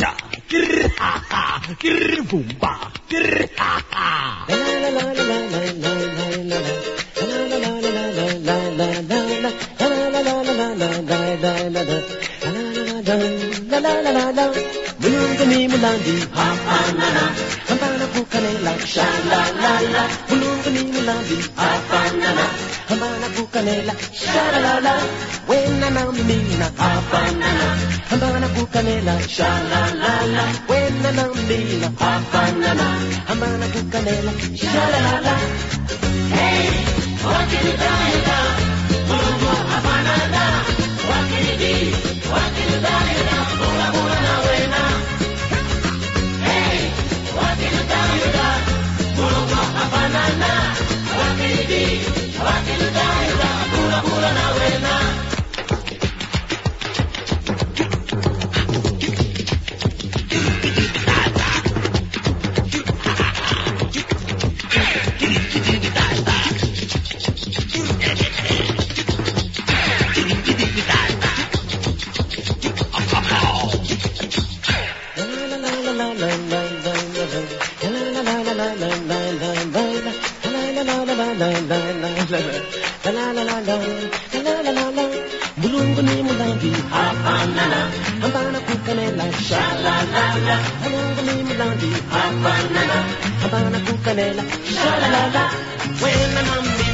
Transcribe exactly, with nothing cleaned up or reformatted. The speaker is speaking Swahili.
cha, grr ha ha, grr boom ba, grr ha ha. La la la la la la la la la. La la la la la la la la la. La la la la la la la la la la. La la la la la. Mulung kami mulandi ha ha na na. Hampana po kanila sha la la la. Mulung kami mulandi ha ha na na. Hampana po kanila sha la la la. When na na mina ha ha na na. Hampana po kanila sha la la la. When na na mina ha ha na na. Hampana po kanila sha la la la. Hey, what can you do? Mulung ha ha na na. What can you do? What can you do? Mula mula na wena. Hey, what can you do? Mulung ha ha na na. What can you do? What can you do? Mula mula na wena. Bulung kuni mulandi ha ha na na. Hampana ku kanela sha la la la. Bulung kuni mulandi ha ha na na. Hampana ku kanela sha la la la. When I'm